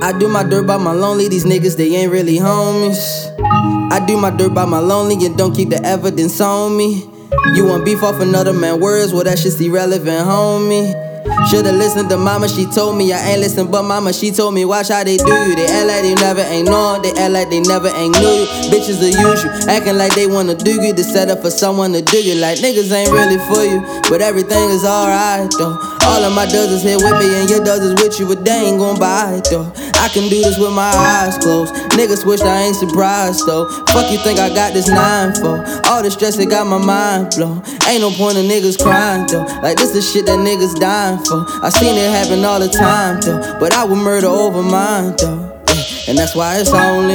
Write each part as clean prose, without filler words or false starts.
I do my dirt by my lonely, these niggas, they ain't really homies. I do my dirt by my lonely and don't keep the evidence on me. You want beef off another man's words, well that shit's irrelevant, homie. Should've listened to mama, she told me I ain't listen, but mama, she told me watch how they do you. They act like they never ain't known, they act like they never ain't knew you. Bitches will use you, acting like they wanna do you to set up for someone to do you. Like niggas ain't really for you, but everything is alright though. All of my does is here with me and your does is with you, but they ain't gon' buy it though. I can do this with my eyes closed. Niggas wish I ain't surprised though. Fuck you think I got this 9 for? All the stress that got my mind blown. Ain't no point in niggas crying though. Like this the shit that niggas dying for. I seen it happen all the time though, but I would murder over mine though. And that's why it's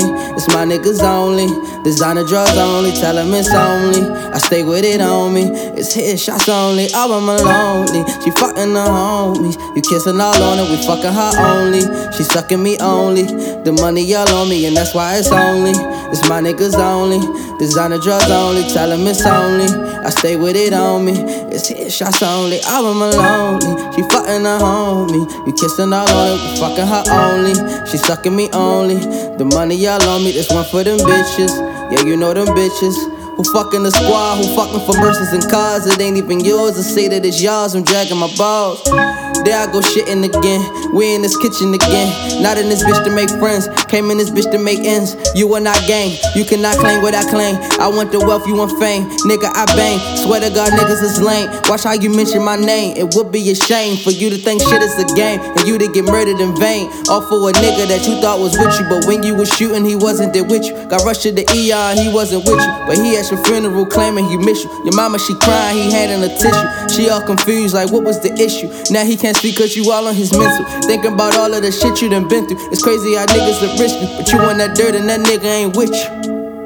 my niggas only. Designer drugs only, tell them it's only. I stay with it on me, it's hit shots only. All of my lonely, she fucking the homies. You kissing all on it, we fucking her only. She sucking me only, the money all on me. And that's why it's my niggas only. Designer drugs only, tell them it's only. I stay with it on me, it's hit shots only. All of my lonely, she fucking the homie. You kissing all on it, we fucking her only. She sucking me only. The money all on me, this one for them bitches. Yeah, you know them bitches who fucking the squad, who fucking for Mercedes and cars. It ain't even yours to say that it's yours. I'm dragging my balls. There I go shitting again. We in this kitchen again. Not in this bitch to make friends. Came in this bitch to make ends. You are not gang. You cannot claim what I claim. I want the wealth, you want fame. Nigga, I bang. Swear to God, niggas is lame. Watch how you mention my name. It would be a shame for you to think shit is a game and you to get murdered in vain. All for a nigga that you thought was with you, but when you was shooting, he wasn't there with you. Got rushed to the ER and he wasn't with you, but he at your funeral claiming he miss you. Your mama, she crying, he handing a tissue. She all confused like what was the issue. Now he can't speak cause you all on his mental. Thinking about all of the shit you done been through. It's crazy how niggas will risk you, but you want that dirt and that nigga ain't with you.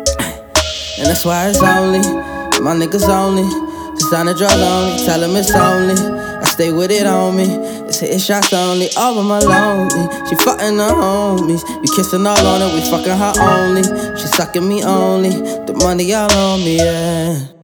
And that's why it's my niggas only. Designer drugs only, tell them it's only. I stay with it on me, it's hit shots only. All of my lonely, she fucking the homies. You kissing all on it, we fucking her only. She sucking me only, the money all on me, yeah.